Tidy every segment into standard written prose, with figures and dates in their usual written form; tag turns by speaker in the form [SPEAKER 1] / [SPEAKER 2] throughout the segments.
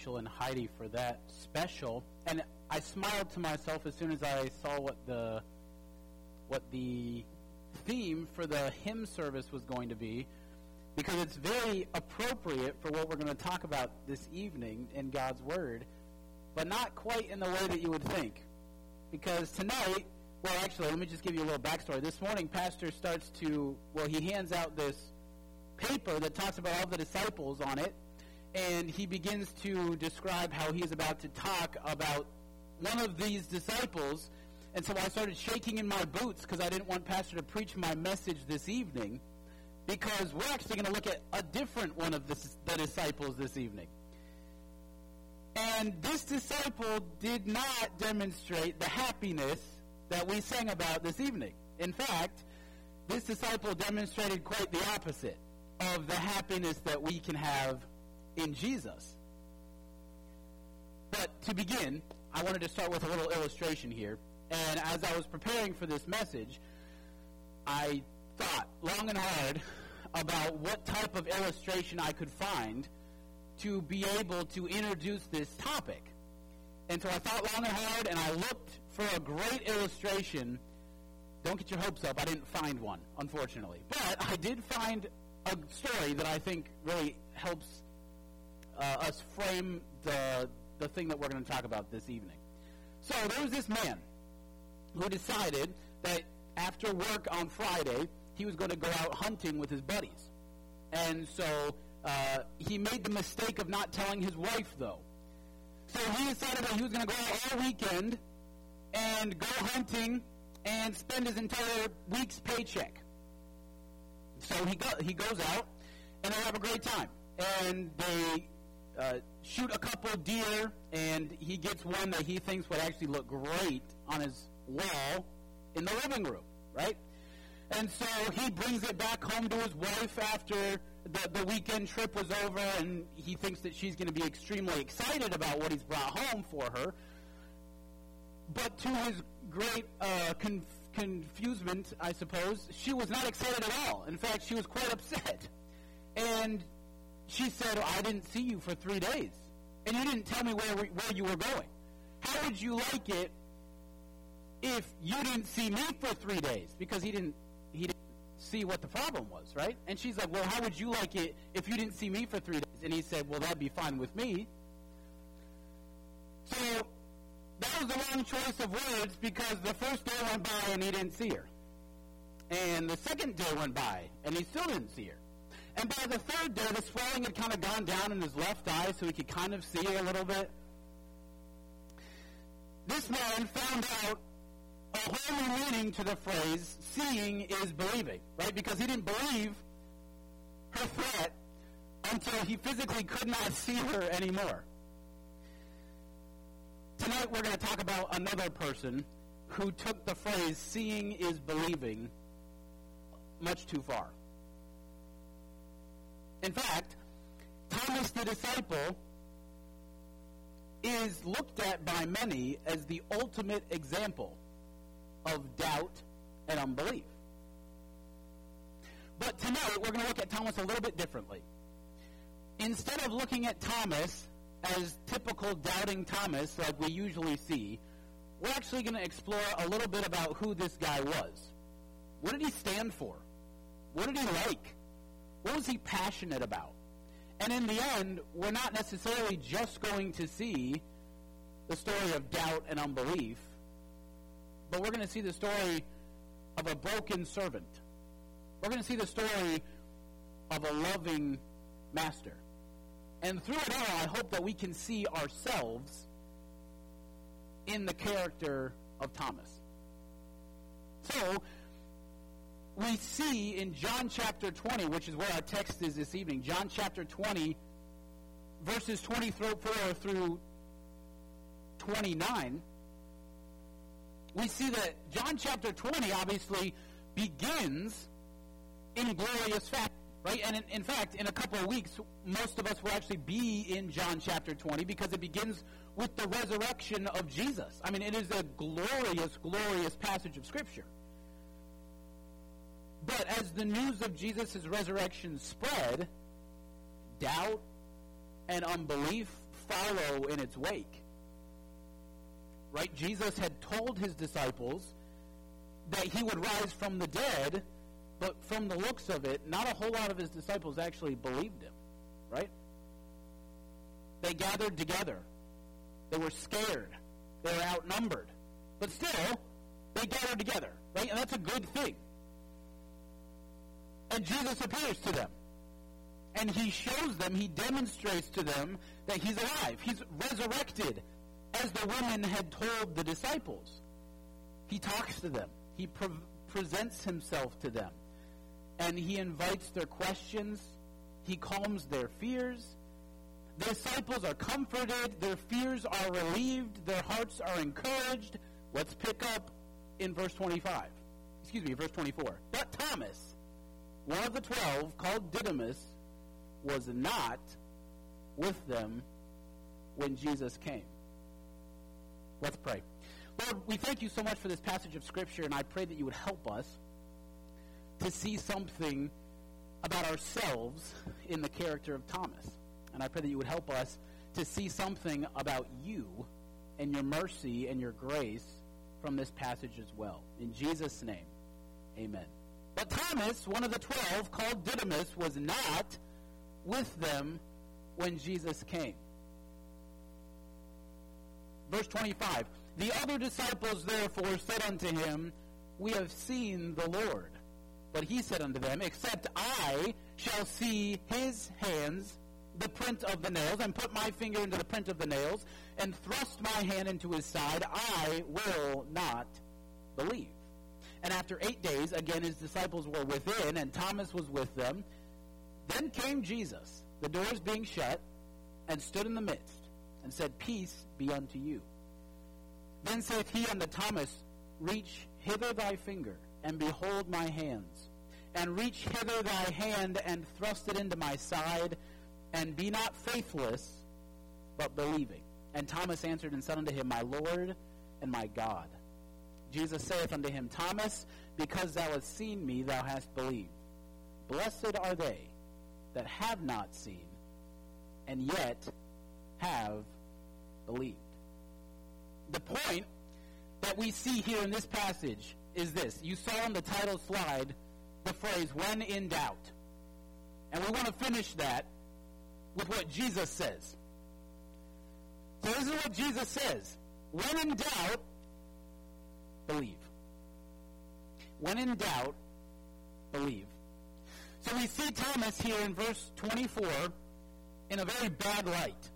[SPEAKER 1] Rachel and Heidi for that special. And I smiled to myself as soon as I saw what the theme for the hymn service was going to be, because it's very appropriate for what we're going to talk about this evening in God's Word, but not quite in the way that you would think. Because tonight, well, actually, let me just give you a little backstory. This morning, Pastor he hands out this paper that talks about all the disciples on it, and he begins to describe how he's about to talk about one of these disciples. And so I started shaking in my boots because I didn't want Pastor to preach my message this evening, because we're actually going to look at a different one of the disciples this evening. And this disciple did not demonstrate the happiness that we sang about this evening. In fact, this disciple demonstrated quite the opposite of the happiness that we can have in Jesus. But to begin, I wanted to start with a little illustration here. And as I was preparing for this message, I thought long and hard about what type of illustration I could find to be able to introduce this topic. And so I thought long and hard, and I looked for a great illustration. Don't get your hopes up. I didn't find one, unfortunately. But I did find a story that I think really helps us frame the thing that we're going to talk about this evening. So there was this man who decided that after work on Friday, he was going to go out hunting with his buddies. And so he made the mistake of not telling his wife, though. So he decided that he was going to go out all weekend and go hunting and spend his entire week's paycheck. So he goes out, and they have a great time. And they shoot a couple of deer, and he gets one that he thinks would actually look great on his wall in the living room, right? And so he brings it back home to his wife after the weekend trip was over, and he thinks that she's going to be extremely excited about what he's brought home for her. But to his great confusement, I suppose, she was not excited at all. In fact, she was quite upset. And she said, I didn't see you for 3 days, and you didn't tell me where you were going. How would you like it if you didn't see me for 3 days? Because he didn't see what the problem was, right? And she's like, well, how would you like it if you didn't see me for 3 days? And he said, well, that'd be fine with me. So that was the wrong choice of words, because the first day went by and he didn't see her. And the second day went by and he still didn't see her. And by the third day, the swelling had kind of gone down in his left eye, so he could kind of see her a little bit. This man found out a whole new meaning to the phrase, seeing is believing, right? Because he didn't believe her threat until he physically could not see her anymore. Tonight we're going to talk about another person who took the phrase, seeing is believing, much too far. In fact, Thomas the disciple is looked at by many as the ultimate example of doubt and unbelief. But tonight, we're going to look at Thomas a little bit differently. Instead of looking at Thomas as typical doubting Thomas like we usually see, we're actually going to explore a little bit about who this guy was. What did he stand for? What did he like? What was he passionate about? And in the end, we're not necessarily just going to see the story of doubt and unbelief, but we're going to see the story of a broken servant. We're going to see the story of a loving master. And through it all, I hope that we can see ourselves in the character of Thomas. So, we see in John chapter 20, which is where our text is this evening, John chapter 20, verses 24 through 29, we see that John chapter 20 obviously begins in glorious fashion, right? And in fact, in a couple of weeks, most of us will actually be in John chapter 20 because it begins with the resurrection of Jesus. I mean, it is a glorious, glorious passage of Scripture. But as the news of Jesus' resurrection spread, doubt and unbelief follow in its wake. Right? Jesus had told his disciples that he would rise from the dead, but from the looks of it, not a whole lot of his disciples actually believed him. Right? They gathered together. They were scared. They were outnumbered. But still, they gathered together. Right? And that's a good thing. And Jesus appears to them. And he shows them, he demonstrates to them that he's alive. He's resurrected, as the women had told the disciples. He talks to them. He presents himself to them. And he invites their questions. He calms their fears. The disciples are comforted. Their fears are relieved. Their hearts are encouraged. Let's pick up in verse 24. But Thomas, one of the 12, called Didymus, was not with them when Jesus came. Let's pray. Lord, we thank you so much for this passage of Scripture, and I pray that you would help us to see something about ourselves in the character of Thomas. And I pray that you would help us to see something about you and your mercy and your grace from this passage as well. In Jesus' name, amen. But Thomas, one of the 12, called Didymus, was not with them when Jesus came. Verse 25, the other disciples therefore said unto him, we have seen the Lord. But he said unto them, except I shall see his hands, the print of the nails, and put my finger into the print of the nails, and thrust my hand into his side, I will not believe. And after 8 days, again his disciples were within, and Thomas was with them. Then came Jesus, the doors being shut, and stood in the midst, and said, peace be unto you. Then saith he unto Thomas, reach hither thy finger, and behold my hands. And reach hither thy hand, and thrust it into my side, and be not faithless, but believing. And Thomas answered and said unto him, my Lord and my God. Jesus saith unto him, Thomas, because thou hast seen me, thou hast believed. Blessed are they that have not seen, and yet have believed. The point that we see here in this passage is this. You saw on the title slide the phrase, when in doubt. And we want to finish that with what Jesus says. So this is what Jesus says. When in doubt, believe. When in doubt, believe. So we see Thomas here in verse 24 in a very bad light.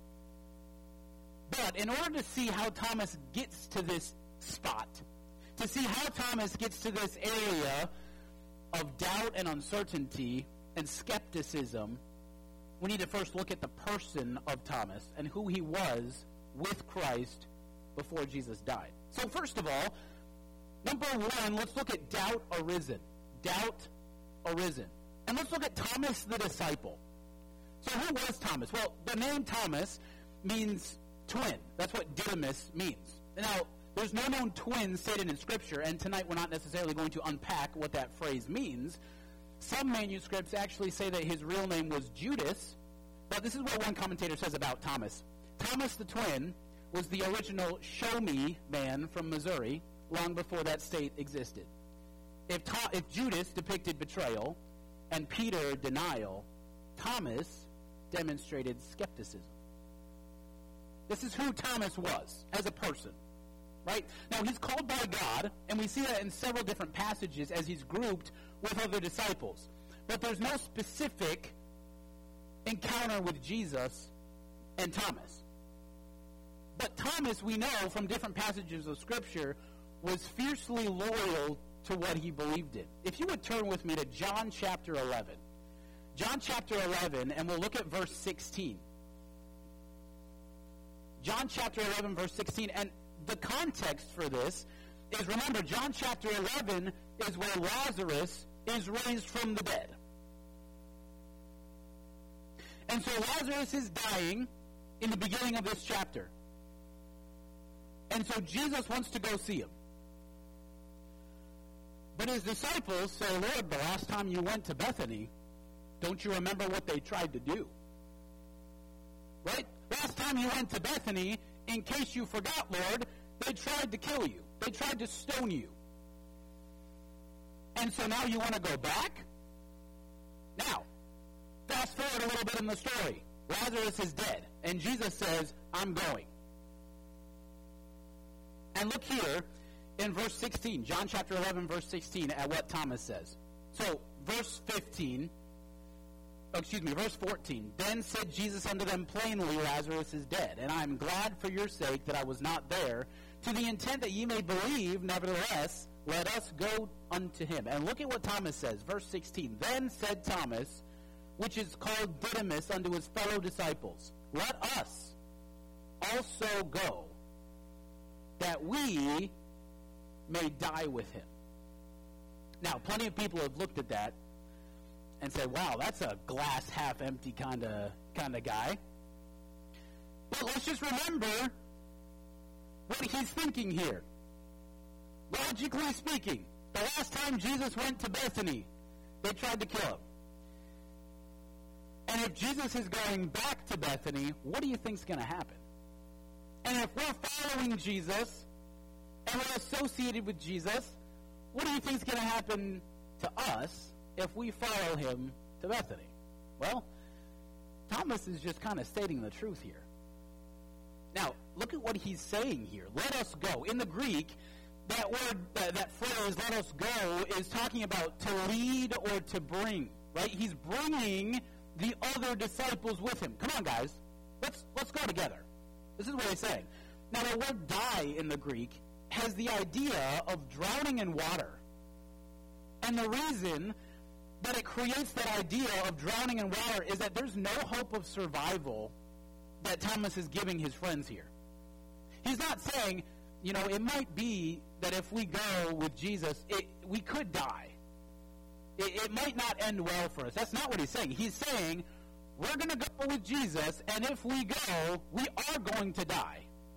[SPEAKER 1] But in order to see how Thomas gets to this spot, to see how Thomas gets to this area of doubt and uncertainty and skepticism, we need to first look at the person of Thomas and who he was with Christ before Jesus died. So first of all, number one, let's look at doubt arisen. Doubt arisen. And let's look at Thomas the disciple. So who was Thomas? Well, the name Thomas means twin. That's what Didymus means. Now, there's no known twins stated in Scripture, and tonight we're not necessarily going to unpack what that phrase means. Some manuscripts actually say that his real name was Judas, but this is what one commentator says about Thomas. Thomas the twin was the original show-me man from Missouri long before that state existed. If Judas depicted betrayal and Peter denial, Thomas demonstrated skepticism. This is who Thomas was as a person, right? Now, he's called by God, and we see that in several different passages as he's grouped with other disciples. But there's no specific encounter with Jesus and Thomas. But Thomas, we know from different passages of Scripture, was fiercely loyal to what he believed in. If you would turn with me to John chapter 11. John chapter 11, and we'll look at verse 16. John chapter 11, verse 16. And the context for this is, remember, John chapter 11 is where Lazarus is raised from the dead. And so Lazarus is dying in the beginning of this chapter. And so Jesus wants to go see him. But his disciples say, Lord, the last time you went to Bethany, don't you remember what they tried to do? Right? Last time you went to Bethany, in case you forgot, Lord, they tried to kill you. They tried to stone you. And so now you want to go back? Now, fast forward a little bit in the story. Lazarus is dead, and Jesus says, I'm going. And look here in verse 16, John chapter 11, verse 16, at what Thomas says. So, verse 14. Then said Jesus unto them plainly, Lazarus is dead, and I am glad for your sake that I was not there, to the intent that ye may believe, nevertheless, let us go unto him. And look at what Thomas says, verse 16. Then said Thomas, which is called Didymus, unto his fellow disciples, let us also go, that we may die with him. Now, plenty of people have looked at that and said, wow, that's a glass half empty kind of guy. But let's just remember what he's thinking here. Logically speaking, the last time Jesus went to Bethany, they tried to kill him. And if Jesus is going back to Bethany, what do you think is going to happen? And if we're following Jesus and we're associated with Jesus, what do you think is going to happen to us if we follow him to Bethany? Well, Thomas is just kind of stating the truth here. Now, look at what he's saying here. Let us go. In the Greek, that word, that phrase, let us go, is talking about to lead or to bring, right? He's bringing the other disciples with him. Come on, guys. Let's go together. This is what he's saying. Now, the word die in the Greek has the idea of drowning in water. And the reason that it creates that idea of drowning in water is that there's no hope of survival that Thomas is giving his friends here. He's not saying, it might be that if we go with Jesus, we could die. It might not end well for us. That's not what he's saying. He's saying, we're going to go with Jesus, and if we go, we are going to die.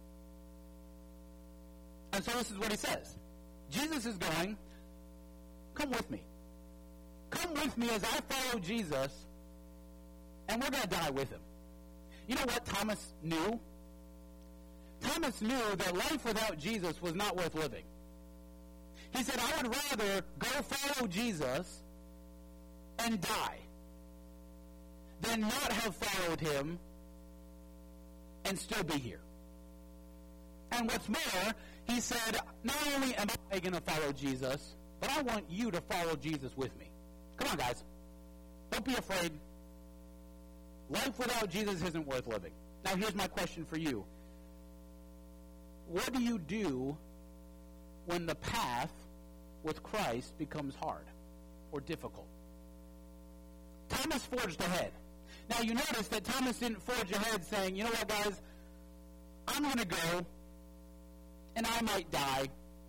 [SPEAKER 1] And so this is what he says. Jesus is going, come with me. Come with me as I follow Jesus, and we're going to die with him. You know what Thomas knew? Thomas knew that life without Jesus was not worth living. He said, I would rather go follow Jesus and die than not have followed him and still be here. And what's more, he said, not only am I going to follow Jesus, but I want you to follow Jesus with me. Come on, guys. Don't be afraid. Life without Jesus isn't worth living. Now, here's my question for you. What do you do when the path with Christ becomes hard or difficult? Thomas forged ahead. Now, you notice that Thomas didn't forge ahead saying, you know what, guys, I'm going to go, and I might die,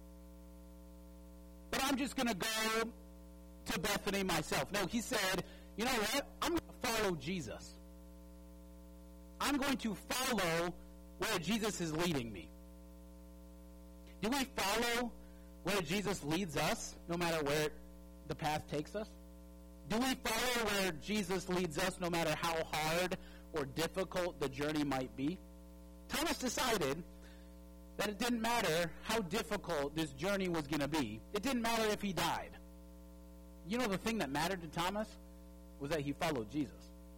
[SPEAKER 1] but I'm just going to go to Bethany myself. No, he said, you know what, I'm going to follow Jesus. I'm going to follow where Jesus is leading me. Do we follow where Jesus leads us, no matter where the path takes us? Do we follow where Jesus leads us, no matter how hard or difficult the journey might be? Thomas decided that it didn't matter how difficult this journey was going to be. It didn't matter if he died. You know, the thing that mattered to Thomas was that he followed Jesus.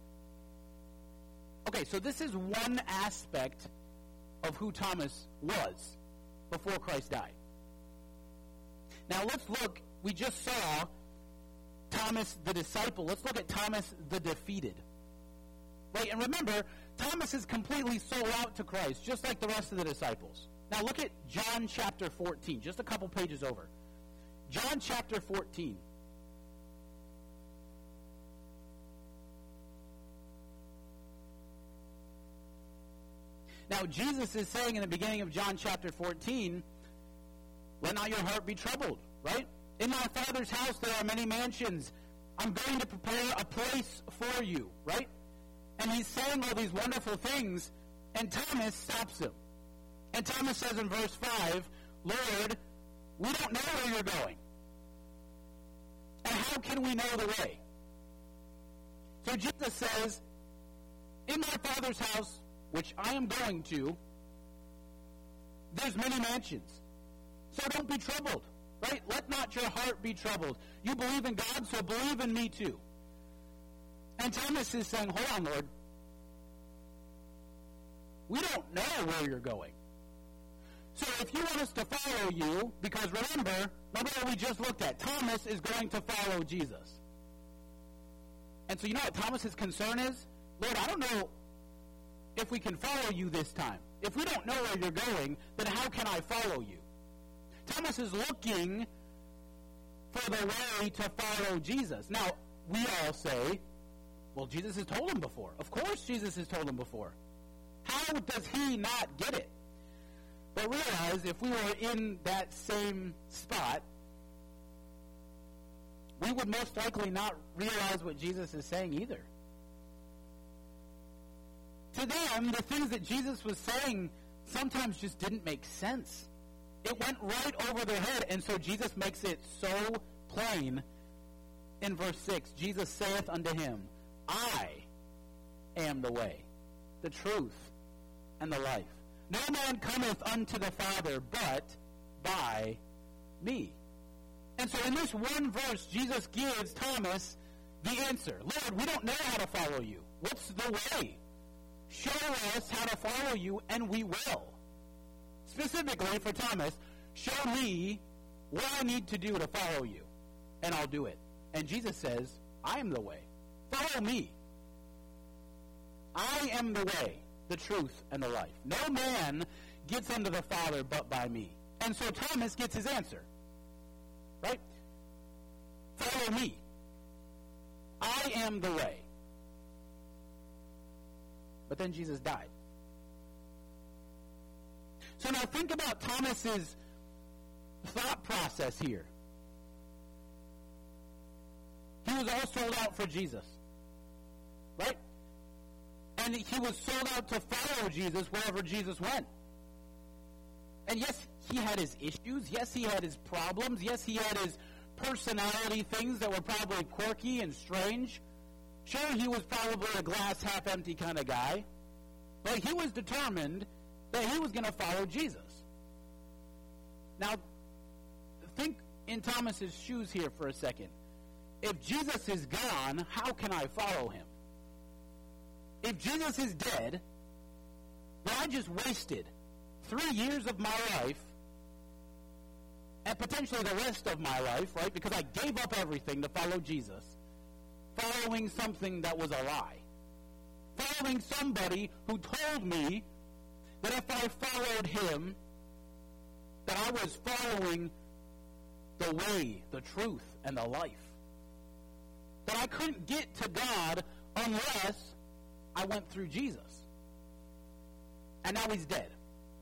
[SPEAKER 1] Okay, so this is one aspect of who Thomas was before Christ died. Now let's look, we just saw Thomas the disciple. Let's look at Thomas the defeated. Right, and remember, Thomas is completely sold out to Christ, just like the rest of the disciples. Now look at John chapter 14, just a couple pages over. John chapter 14. Now, Jesus is saying in the beginning of John chapter 14, let not your heart be troubled, right? In my Father's house there are many mansions. I'm going to prepare a place for you, right? And he's saying all these wonderful things, and Thomas stops him. And Thomas says in verse 5, Lord, we don't know where you're going. And how can we know the way? So Jesus says, in my Father's house, which I am going to, there's many mansions. So don't be troubled, right? Let not your heart be troubled. You believe in God, so believe in me too. And Thomas is saying, hold on, Lord. We don't know where you're going. So if you want us to follow you, because remember what we just looked at, Thomas is going to follow Jesus. And so you know what Thomas's concern is? Lord, I don't know if we can follow you this time. If we don't know where you're going, then how can I follow you? Thomas is looking for the way to follow Jesus. Now, we all say, well, Jesus has told him before. Of course Jesus has told him before. How does he not get it? But realize if we were in that same spot, we would most likely not realize what Jesus is saying either. To them, the things that Jesus was saying sometimes just didn't make sense. It went right over their head, and so Jesus makes it so plain in verse 6. Jesus saith unto him, I am the way, the truth, and the life. No man cometh unto the Father but by me. And so in this one verse, Jesus gives Thomas the answer. Lord, we don't know how to follow you. What's the way? Show us how to follow you, and we will. Specifically for Thomas, show me what I need to do to follow you, and I'll do it. And Jesus says, I am the way. Follow me. I am the way, the truth, and the life. No man gets unto the Father but by me. And so Thomas gets his answer. Right? Follow me. I am the way. But then Jesus died. So now think about Thomas's thought process here. He was all sold out for Jesus. Right? And he was sold out to follow Jesus wherever Jesus went. And yes, he had his issues. Yes, he had his problems. Yes, he had his personality things that were probably quirky and strange. Sure, he was probably a glass half empty kind of guy. But he was determined that he was going to follow Jesus. Now, think in Thomas's shoes here for a second. If Jesus is gone, how can I follow him? If Jesus is dead, then I just wasted 3 years of my life and potentially the rest of my life, right? Because I gave up everything to follow Jesus, following something that was a lie. Following somebody who told me that if I followed him, that I was following the way, the truth, and the life. That I couldn't get to God unless I went through Jesus. And now he's dead.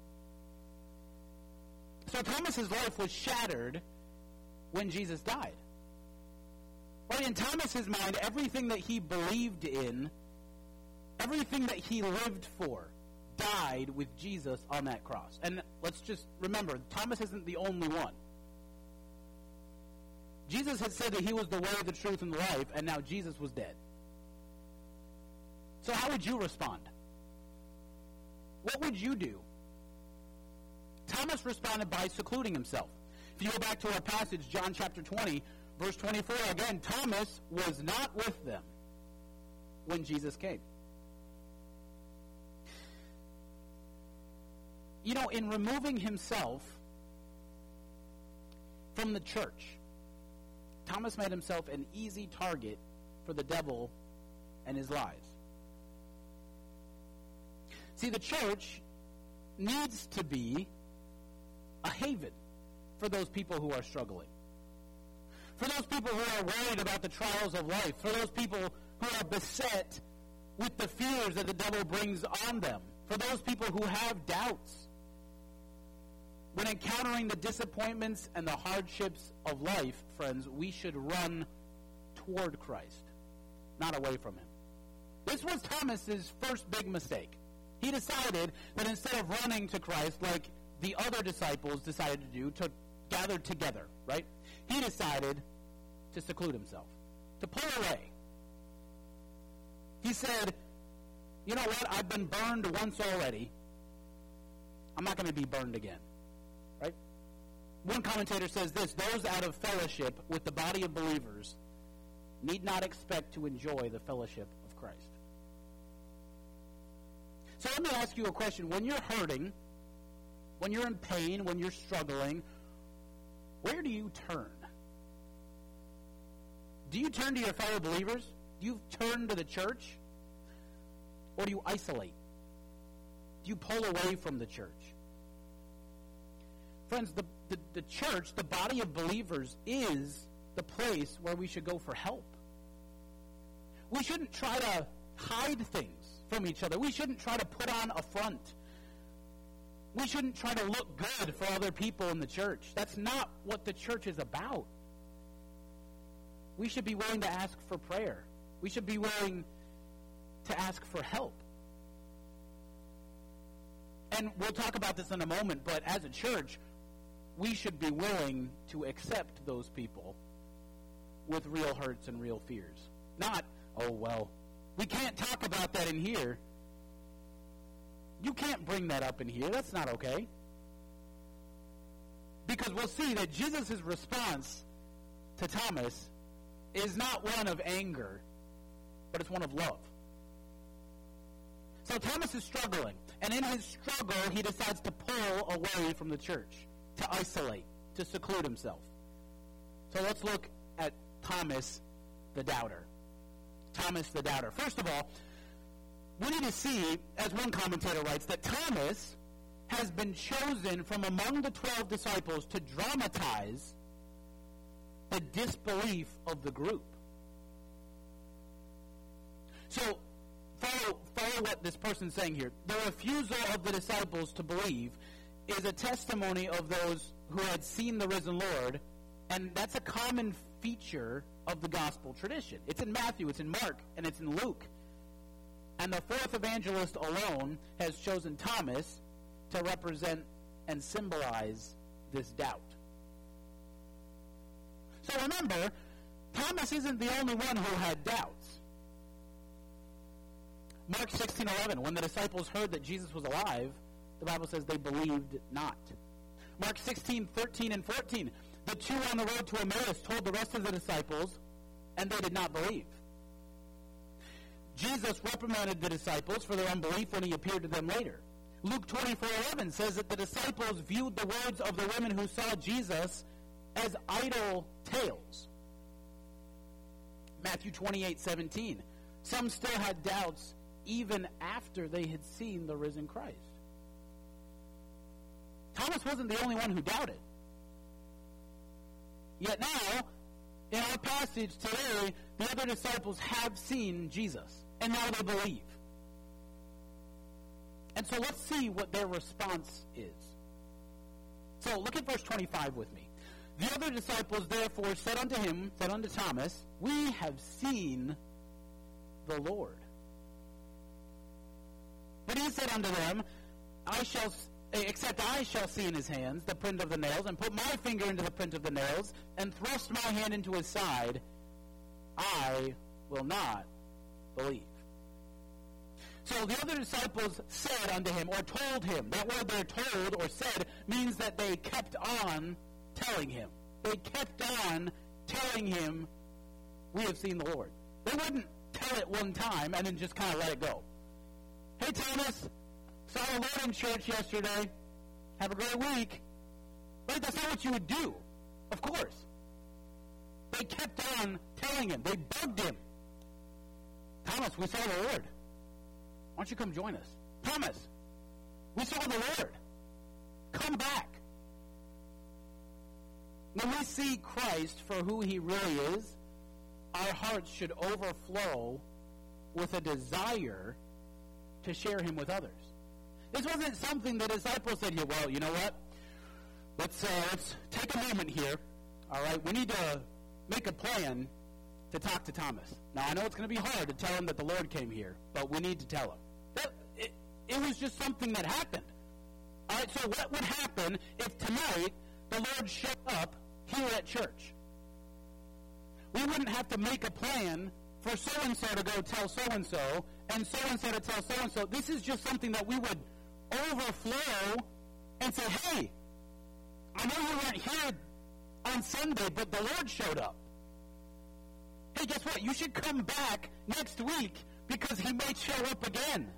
[SPEAKER 1] So Thomas's life was shattered when Jesus died. Right? In Thomas's mind, everything that he believed in, everything that he lived for, died with Jesus on that cross. And let's just remember, Thomas isn't the only one. Jesus had said that he was the way, the truth, and the life, and now Jesus was dead. So how would you respond? What would you do? Thomas responded by secluding himself. If you go back to our passage, John chapter 20, verse 24, again, Thomas was not with them when Jesus came. You know, in removing himself from the church, Thomas made himself an easy target for the devil and his lies. See, the church needs to be a haven for those people who are struggling. For those people who are worried about the trials of life. For those people who are beset with the fears that the devil brings on them. For those people who have doubts. When encountering the disappointments and the hardships of life, friends, we should run toward Christ, not away from him. This was Thomas's first big mistake. He decided that instead of running to Christ like the other disciples decided to do, to gather together, right? He decided to seclude himself, to pull away. He said, you know what, I've been burned once already. I'm not going to be burned again. Right? One commentator says this: those out of fellowship with the body of believers need not expect to enjoy the fellowship of Christ. So let me ask you a question. When you're hurting, when you're in pain, when you're struggling, where do you turn? Do you turn to your fellow believers? Do you turn to the church? Or do you isolate? Do you pull away from the church? Friends, the church, the body of believers, is the place where we should go for help. We shouldn't try to hide things from each other. We shouldn't try to put on a front. We shouldn't try to look good for other people in the church. That's not what the church is about. We should be willing to ask for prayer. We should be willing to ask for help. And we'll talk about this in a moment, but as a church, we should be willing to accept those people with real hurts and real fears. Not, oh, well, we can't talk about that in here. You can't bring that up in here. That's not okay. Because we'll see that Jesus' response to Thomas is not one of anger, but it's one of love. So Thomas is struggling, and in his struggle, he decides to pull away from the church, to isolate, to seclude himself. So let's look at Thomas the doubter. Thomas the doubter. First of all, we need to see, as one commentator writes, that Thomas has been chosen from among the 12 disciples to dramatize the disbelief of the group. So, follow what this person's saying here. The refusal of the disciples to believe is a testimony of those who had seen the risen Lord, and that's a common feature of the gospel tradition. It's in Matthew, it's in Mark, and it's in Luke. And the fourth evangelist alone has chosen Thomas to represent and symbolize this doubt. So remember, Thomas isn't the only one who had doubts. Mark 16:11, when the disciples heard that Jesus was alive, the Bible says they believed not. Mark 16:13 and 14, the two on the road to Emmaus told the rest of the disciples, and they did not believe. Jesus reprimanded the disciples for their unbelief when he appeared to them later. Luke 24:11 says that the disciples viewed the words of the women who saw Jesus as idle tales. Matthew 28:17, some still had doubts even after they had seen the risen Christ. Thomas wasn't the only one who doubted. Yet now, in our passage today, the other disciples have seen Jesus, and now they believe. And so let's see what their response is. So look at verse 25 with me. The other disciples therefore said unto Thomas, we have seen the Lord. But he said unto them, except I shall see in his hands the print of the nails, and put my finger into the print of the nails, and thrust my hand into his side, I will not believe. So the other disciples said unto him, or told him. That word there, told or said, means that they kept on telling him. They kept on telling him, we have seen the Lord. They wouldn't tell it one time and then just kind of let it go. Hey, Thomas, saw the Lord in church yesterday. Have a great week. Right? That's not what you would do. Of course. They kept on telling him. They bugged him. Thomas, we saw the Lord. Why don't you come join us? Thomas, we saw the Lord. Come back. When we see Christ for who he really is, our hearts should overflow with a desire to share him with others. This wasn't something the disciples said, well, you know what? Let's take a moment here. All right, we need to make a plan to talk to Thomas. Now, I know it's going to be hard to tell him that the Lord came here, but we need to tell him. It was just something that happened. All right, so what would happen if tonight the Lord showed up here at church? We wouldn't have to make a plan for so-and-so to go tell so-and-so, and so-and-so to tell so-and-so. This is just something that we would overflow and say, hey, I know you weren't here on Sunday, but the Lord showed up. Hey, guess what? You should come back next week because he might show up again.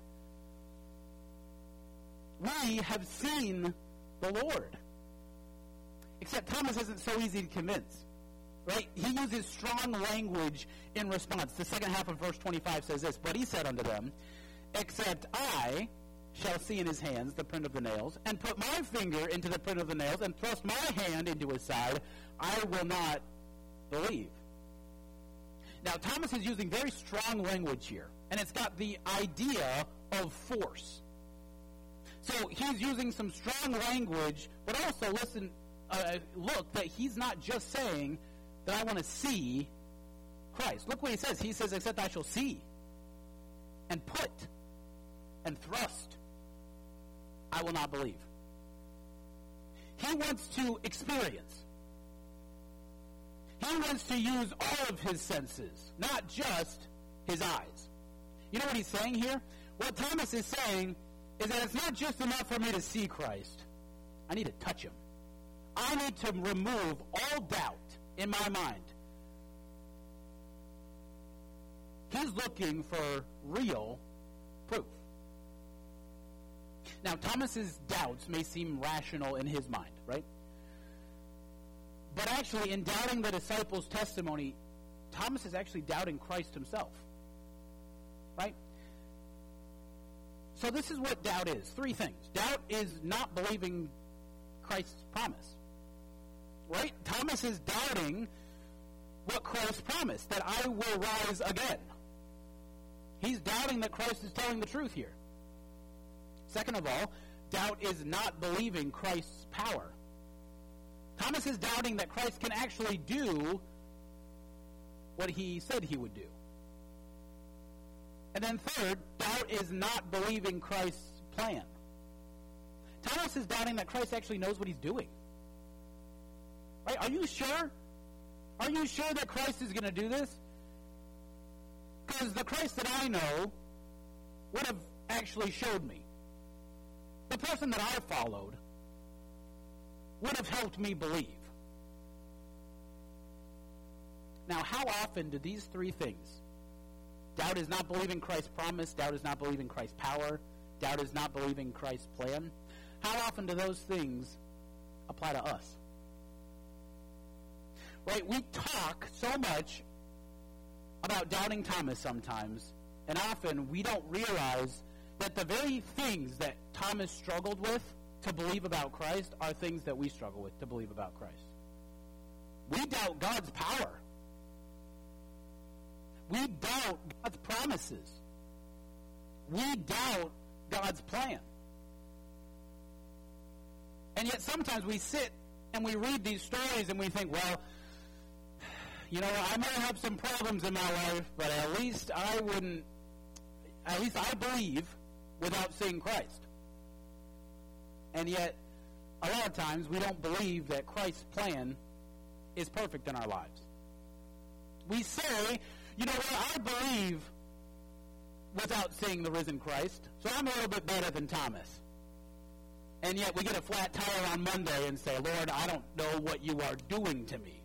[SPEAKER 1] We have seen the Lord. Except Thomas isn't so easy to convince. Right? He uses strong language in response. The second half of verse 25 says this, but he said unto them, except I shall see in his hands the print of the nails, and put my finger into the print of the nails, and thrust my hand into his side, I will not believe. Now, Thomas is using very strong language here, and it's got the idea of force. So he's using some strong language, but also look that he's not just saying that I want to see Christ. Look what he says. He says, except I shall see and put and thrust, I will not believe. He wants to experience. He wants to use all of his senses, not just his eyes. You know what he's saying here? What Thomas is saying is that it's not just enough for me to see Christ. I need to touch him. I need to remove all doubt in my mind. He's looking for real proof. Now, Thomas's doubts may seem rational in his mind, right? But actually, in doubting the disciples' testimony, Thomas is actually doubting Christ himself. Right? So this is what doubt is. Three things. Doubt is not believing Christ's promise. Right? Thomas is doubting what Christ promised, that I will rise again. He's doubting that Christ is telling the truth here. Second of all, doubt is not believing Christ's power. Thomas is doubting that Christ can actually do what he said he would do. And then third, doubt is not believing Christ's plan. Thomas is doubting that Christ actually knows what he's doing. Right? Are you sure? Are you sure that Christ is going to do this? Because the Christ that I know would have actually showed me. The person that I followed would have helped me believe. Now, how often do these three things, doubt is not believing Christ's promise, doubt is not believing Christ's power, doubt is not believing Christ's plan, how often do those things apply to us? Right? We talk so much about doubting Thomas sometimes, and often we don't realize that the very things that Thomas struggled with to believe about Christ are things that we struggle with to believe about Christ. We doubt God's power. We doubt God's promises. We doubt God's plan. And yet sometimes we sit and we read these stories and we think, well, you know, I might have some problems in my life, but at least I believe without seeing Christ. And yet, a lot of times, we don't believe that Christ's plan is perfect in our lives. We say, you know what, I believe without seeing the risen Christ, so I'm a little bit better than Thomas. And yet, we get a flat tire on Monday and say, Lord, I don't know what you are doing to me.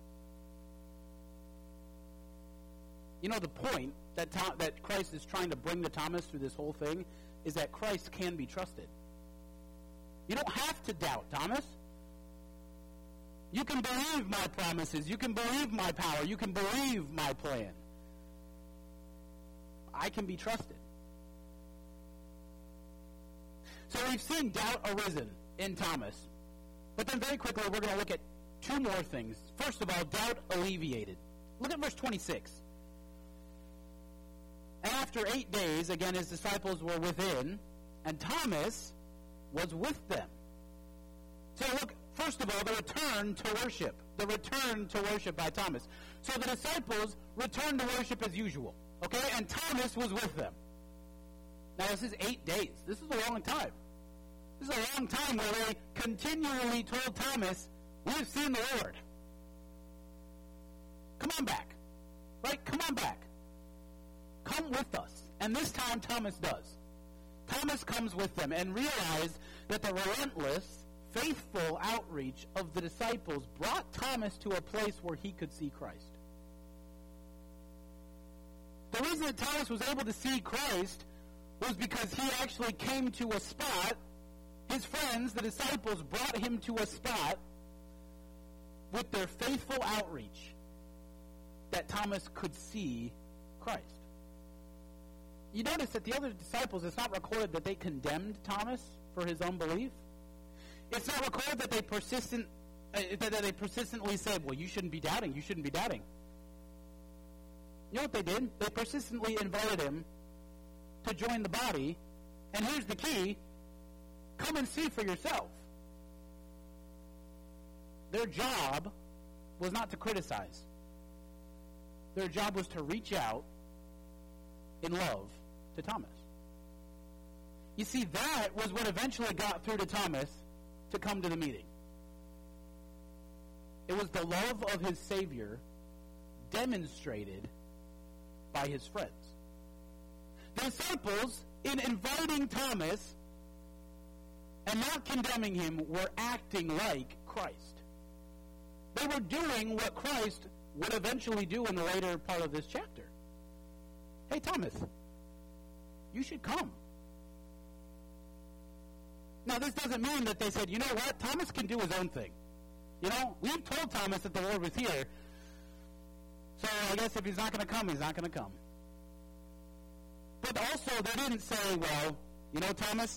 [SPEAKER 1] You know, the point that Christ is trying to bring to Thomas through this whole thing is that Christ can be trusted. You don't have to doubt, Thomas. You can believe my promises. You can believe my power. You can believe my plan. I can be trusted. So we've seen doubt arisen in Thomas. But then very quickly we're going to look at two more things. First of all, doubt alleviated. Look at verse 26. And after 8 days, again, his disciples were within, and Thomas was with them. So look, first of all, the return to worship. The return to worship by Thomas. So the disciples returned to worship as usual. Okay? And Thomas was with them. Now, this is 8 days. This is a long time. This is a long time where they continually told Thomas, we've seen the Lord. Come on back. Right? Come on back. Come with us And this time Thomas does. Thomas comes with them and realized that the relentless, faithful outreach of the disciples brought Thomas to a place where he could see Christ. The reason that Thomas was able to see Christ was because he actually came to a spot. His friends, the disciples, brought him to a spot with their faithful outreach that Thomas could see Christ. You notice that the other disciples, it's not recorded that they condemned Thomas for his unbelief. It's not recorded that they persistently said, well, you shouldn't be doubting, you shouldn't be doubting. You know what they did? They persistently invited him to join the body, and here's the key: come and see for yourself. Their job was not to criticize. Their job was to reach out in love to Thomas. You see, that was what eventually got through to Thomas to come to the meeting. It was the love of his Savior demonstrated by his friends. The disciples, in inviting Thomas and not condemning him, were acting like Christ. They were doing what Christ would eventually do in the later part of this chapter. Hey, Thomas, you should come. Now, this doesn't mean that they said, you know what, Thomas can do his own thing. You know, we've told Thomas that the Lord was here, so I guess if he's not going to come, he's not going to come. But also, they didn't say, well, you know, Thomas,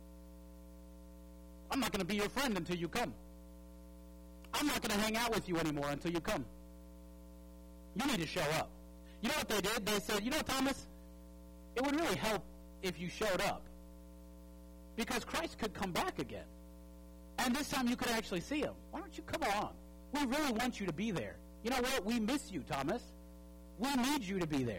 [SPEAKER 1] I'm not going to be your friend until you come. I'm not going to hang out with you anymore until you come. You need to show up. You know what they did? They said, you know, Thomas, it would really help if you showed up, because Christ could come back again. And this time you could actually see him. Why don't you come along? We really want you to be there. You know what? We miss you, Thomas. We need you to be there.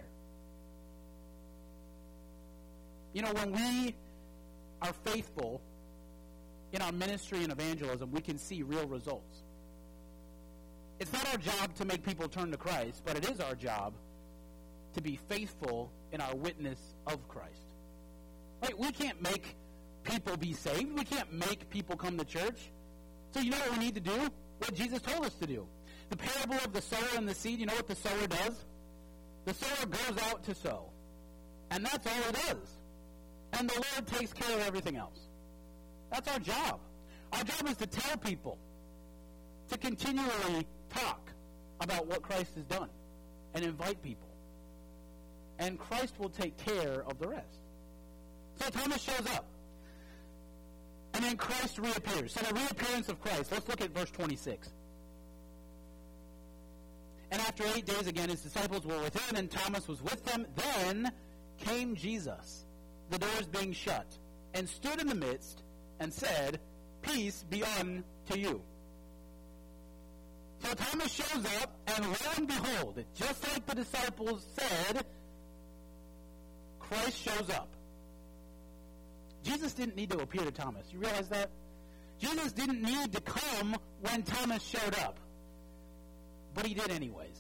[SPEAKER 1] You know, when we are faithful in our ministry and evangelism, we can see real results. It's not our job to make people turn to Christ, but it is our job to be faithful in our witness of Christ. Right? We can't make people be saved. We can't make people come to church. So you know what we need to do? What Jesus told us to do. The parable of the sower and the seed, you know what the sower does? The sower goes out to sow. And that's all he does. And the Lord takes care of everything else. That's our job. Our job is to tell people, to continually talk about what Christ has done and invite people. And Christ will take care of the rest. So Thomas shows up. And then Christ reappears. So the reappearance of Christ. Let's look at verse 26. And after 8 days again, his disciples were within, and Thomas was with them. Then came Jesus, the doors being shut, and stood in the midst, and said, peace be unto you. So Thomas shows up, and lo and behold, just like the disciples said, Christ shows up. Jesus didn't need to appear to Thomas. You realize that? Jesus didn't need to come when Thomas showed up. But he did anyways.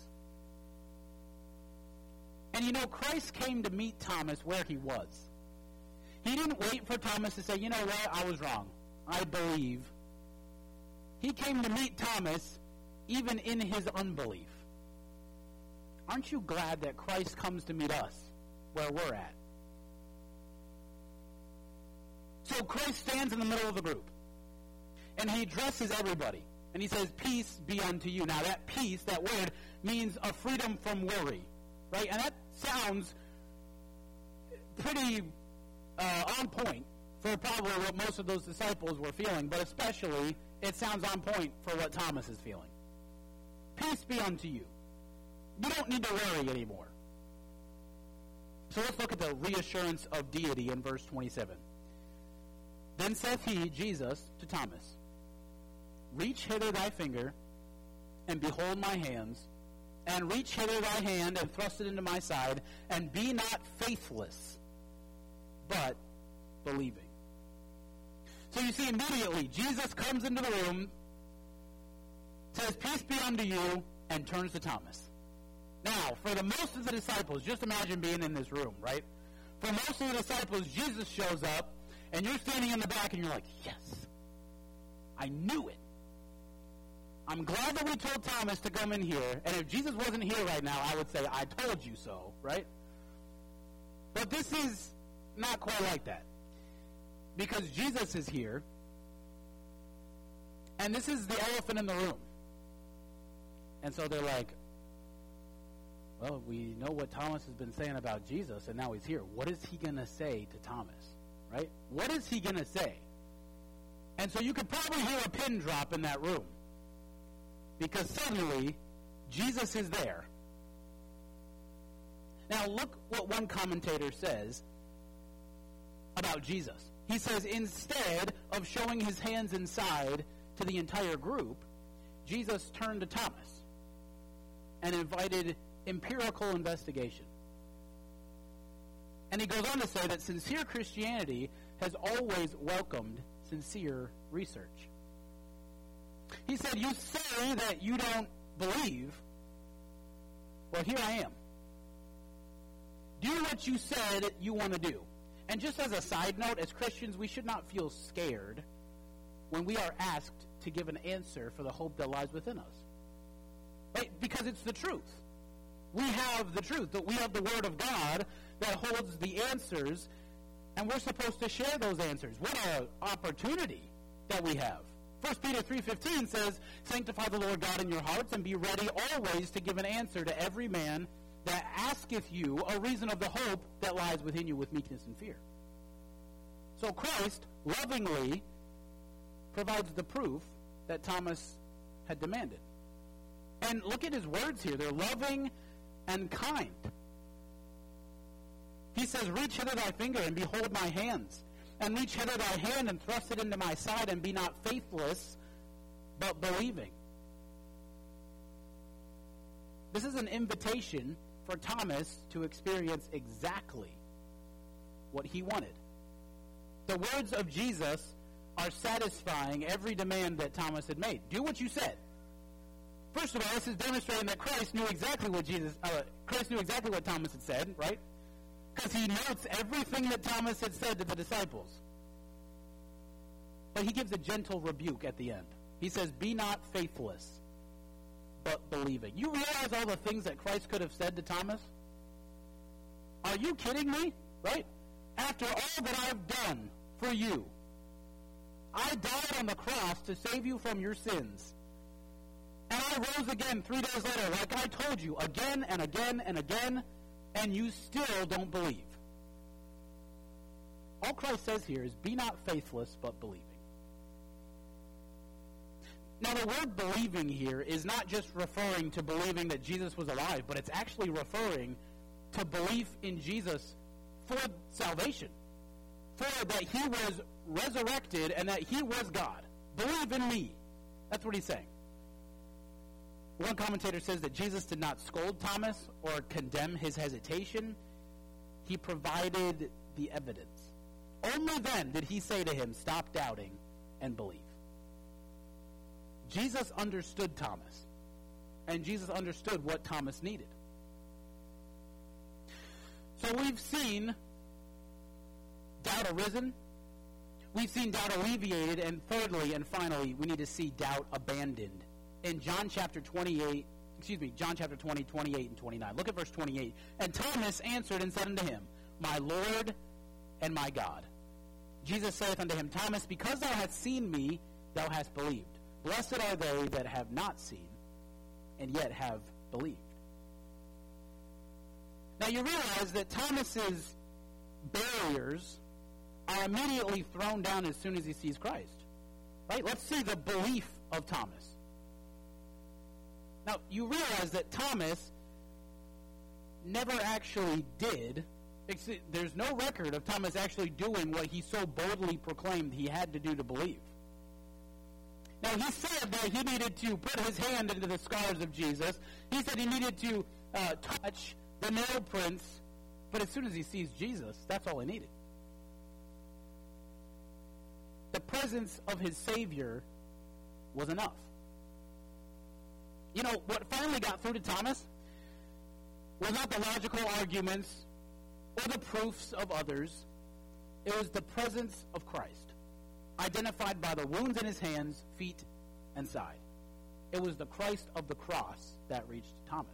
[SPEAKER 1] And you know, Christ came to meet Thomas where he was. He didn't wait for Thomas to say, you know what, I was wrong. I believe. He came to meet Thomas even in his unbelief. Aren't you glad that Christ comes to meet us where we're at? So Christ stands in the middle of the group, and he addresses everybody, and he says, peace be unto you. Now that peace, that word, means a freedom from worry, right? And that sounds pretty on point for probably what most of those disciples were feeling, but especially it sounds on point for what Thomas is feeling. Peace be unto you. You don't need to worry anymore. So let's look at the reassurance of deity in verse 27. Then saith he, Jesus, to Thomas, reach hither thy finger, and behold my hands, and reach hither thy hand, and thrust it into my side, and be not faithless, but believing. So you see, immediately, Jesus comes into the room, says, peace be unto you, and turns to Thomas. Now, for the most of the disciples, just imagine being in this room, right? For most of the disciples, Jesus shows up, and you're standing in the back, and you're like, yes, I knew it. I'm glad that we told Thomas to come in here, and if Jesus wasn't here right now, I would say, I told you so, right? But this is not quite like that. Because Jesus is here, and this is the elephant in the room. And so they're like, well, we know what Thomas has been saying about Jesus, and now he's here. What is he going to say to Thomas, right? What is he going to say? And so you could probably hear a pin drop in that room, because suddenly Jesus is there. Now look what one commentator says about Jesus. He says, instead of showing his hands inside to the entire group, Jesus turned to Thomas and invited empirical investigation. And he goes on to say that sincere Christianity has always welcomed sincere research. He said, you say that you don't believe. Well, here I am. Do what you said you want to do. And just as a side note, as Christians, we should not feel scared when we are asked to give an answer for the hope that lies within us. Right? Because it's the truth. We have the truth. We have the Word of God that holds the answers, and we're supposed to share those answers. What an opportunity that we have. 1 Peter 3:15 says, sanctify the Lord God in your hearts, and be ready always to give an answer to every man that asketh you a reason of the hope that lies within you with meekness and fear. So Christ lovingly provides the proof that Thomas had demanded. And look at his words here. They're loving and kind. He says, reach hither thy finger and behold my hands. And reach hither thy hand and thrust it into my side, and be not faithless, but believing. This is an invitation for Thomas to experience exactly what he wanted. The words of Jesus are satisfying every demand that Thomas had made. Do what you said. First of all, this is demonstrating that Christ knew exactly what Thomas had said, right? Because he notes everything that Thomas had said to the disciples. But he gives a gentle rebuke at the end. He says, be not faithless, but believing. You realize all the things that Christ could have said to Thomas? Are you kidding me? Right? After all that I've done for you, I died on the cross to save you from your sins. And I rose again 3 days later, like I told you, again and again and again, and you still don't believe. All Christ says here is, be not faithless, but believing. Now, the word believing here is not just referring to believing that Jesus was alive, but it's actually referring to belief in Jesus for salvation, for that he was resurrected and that he was God. Believe in me. That's what he's saying. One commentator says that Jesus did not scold Thomas or condemn his hesitation. He provided the evidence. Only then did he say to him, stop doubting and believe. Jesus understood Thomas, and Jesus understood what Thomas needed. So we've seen doubt arisen, we've seen doubt alleviated, and thirdly and finally, we need to see doubt abandoned. In John chapter 20, 28 and 29. Look at verse 28. And Thomas answered and said unto him, my Lord and my God. Jesus saith unto him, Thomas, because thou hast seen me, thou hast believed. Blessed are they that have not seen, and yet have believed. Now you realize that Thomas's barriers are immediately thrown down as soon as he sees Christ. Right? Let's see the belief of Thomas. Now, you realize that Thomas never actually did. There's no record of Thomas actually doing what he so boldly proclaimed he had to do to believe. Now, he said that he needed to put his hand into the scars of Jesus. He said he needed to touch the nail prints. But as soon as he sees Jesus, that's all he needed. The presence of his Savior was enough. You know, what finally got through to Thomas was not the logical arguments or the proofs of others. It was the presence of Christ, identified by the wounds in his hands, feet, and side. It was the Christ of the cross that reached Thomas.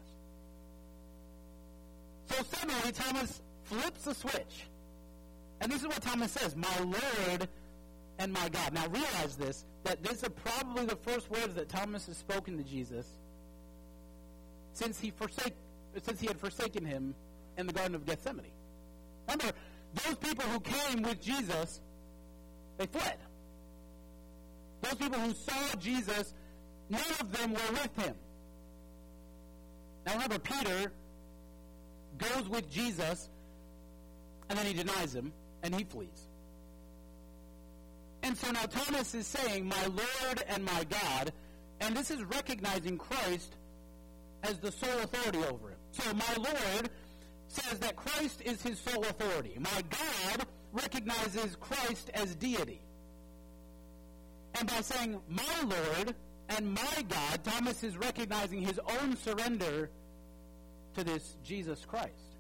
[SPEAKER 1] So suddenly, Thomas flips a switch. And this is what Thomas says, "My Lord and my God." Now realize this, that these are probably the first words that Thomas has spoken to Jesus since he had forsaken him in the Garden of Gethsemane. Remember, those people who came with Jesus, they fled. Those people who saw Jesus, none of them were with him. Now remember, Peter goes with Jesus, and then he denies him, and he flees. And so now Thomas is saying, "My Lord and my God," and this is recognizing Christ as the sole authority over him. So my Lord says that Christ is his sole authority. My God recognizes Christ as deity. And by saying, "My Lord and my God," Thomas is recognizing his own surrender to this Jesus Christ.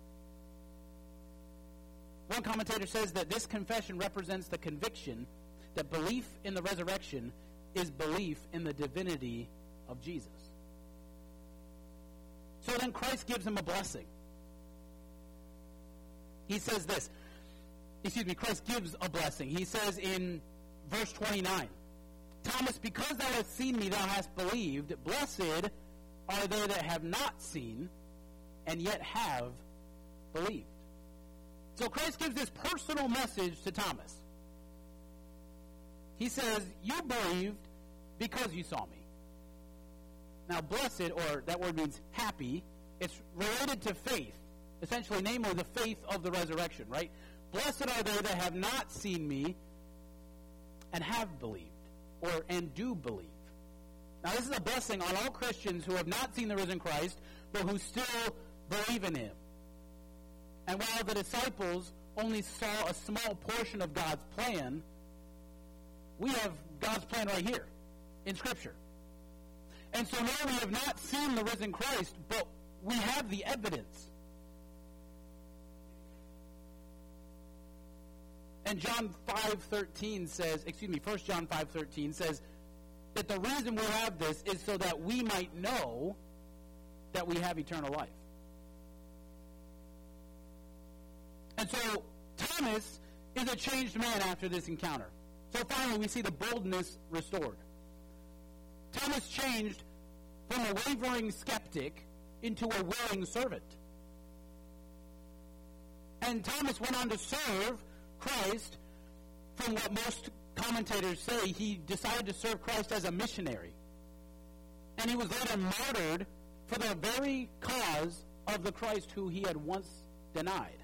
[SPEAKER 1] One commentator says that this confession represents the conviction that belief in the resurrection is belief in the divinity of Jesus. So then Christ gives him a blessing. He says this. Christ gives a blessing. He says in verse 29, "Thomas, because thou hast seen me, thou hast believed. Blessed are they that have not seen, and yet have believed." So Christ gives this personal message to Thomas. He says, "You believed because you saw me." Now, blessed, or that word means happy, it's related to faith, essentially, namely the faith of the resurrection, right? Blessed are they that have not seen me and have believed, and do believe. Now, this is a blessing on all Christians who have not seen the risen Christ, but who still believe in him. And while the disciples only saw a small portion of God's plan, we have God's plan right here in Scripture. And so now we have not seen the risen Christ, but we have the evidence. And 1 John 5:13 says that the reason we have this is so that we might know that we have eternal life. And so Thomas is a changed man after this encounter. So finally we see the boldness restored. Thomas changed from a wavering skeptic into a willing servant. And Thomas went on to serve Christ. From what most commentators say, he decided to serve Christ as a missionary. And he was later martyred for the very cause of the Christ who he had once denied.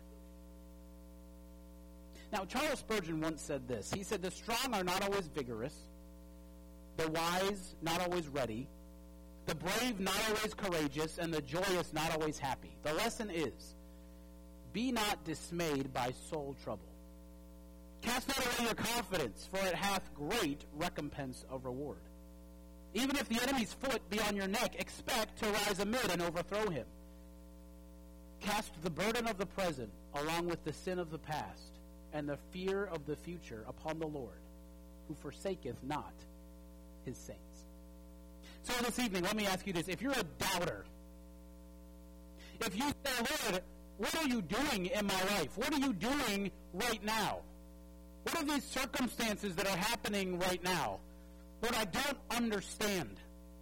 [SPEAKER 1] Now, Charles Spurgeon once said this. He said, "The strong are not always vigorous, the wise not always ready, the brave not always courageous, and the joyous not always happy. The lesson is, be not dismayed by soul trouble. Cast not away your confidence, for it hath great recompense of reward. Even if the enemy's foot be on your neck, expect to rise amid and overthrow him. Cast the burden of the present, along with the sin of the past, and the fear of the future upon the Lord, who forsaketh not his saints." So this evening, let me ask you this. If you're a doubter, if you say, "Lord, what are you doing in my life? What are you doing right now? What are these circumstances that are happening right now? Lord, I don't understand.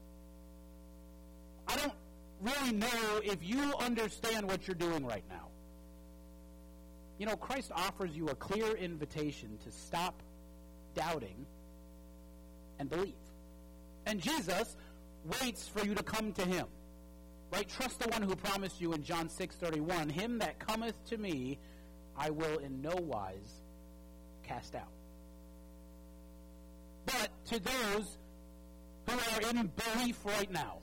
[SPEAKER 1] I don't really know if you understand what you're doing right now." You know, Christ offers you a clear invitation to stop doubting and believe. And Jesus waits for you to come to him. Right? Trust the one who promised you in John 6:31, "Him that cometh to me, I will in no wise cast out." But to those who are in belief right now,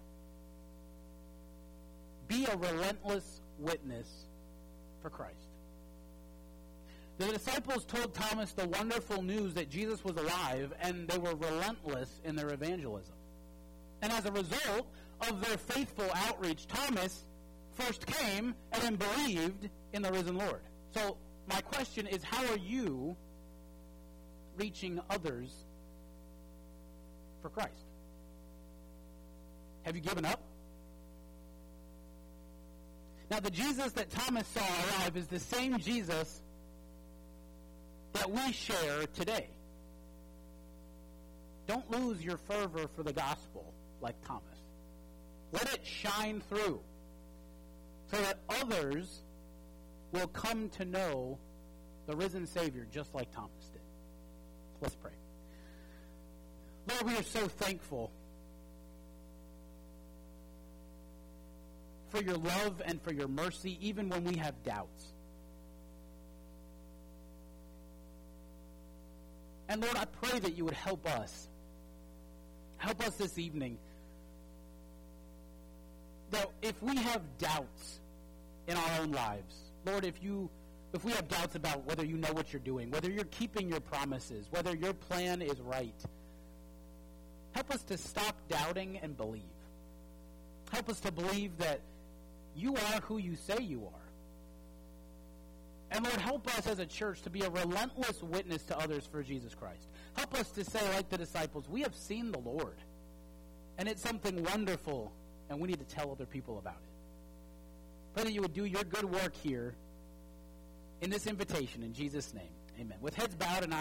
[SPEAKER 1] be a relentless witness for Christ. The disciples told Thomas the wonderful news that Jesus was alive, and they were relentless in their evangelism. And as a result of their faithful outreach, Thomas first came and then believed in the risen Lord. So my question is, how are you reaching others for Christ? Have you given up? Now, the Jesus that Thomas saw arrive is the same Jesus that we share today. Don't lose your fervor for the gospel like Thomas. Let it shine through so that others will come to know the risen Savior just like Thomas did. Let's pray. Lord, we are so thankful for your love and for your mercy, even when we have doubts. And Lord, I pray that you would help us. Help us this evening. That if we have doubts in our own lives, Lord, if we have doubts about whether you know what you're doing, whether you're keeping your promises, whether your plan is right, help us to stop doubting and believe. Help us to believe that you are who you say you are. And Lord, help us as a church to be a relentless witness to others for Jesus Christ. Help us to say, like the disciples, we have seen the Lord. And it's something wonderful, and we need to tell other people about it. Pray that you would do your good work here in this invitation. In Jesus' name, amen. With heads bowed and eyes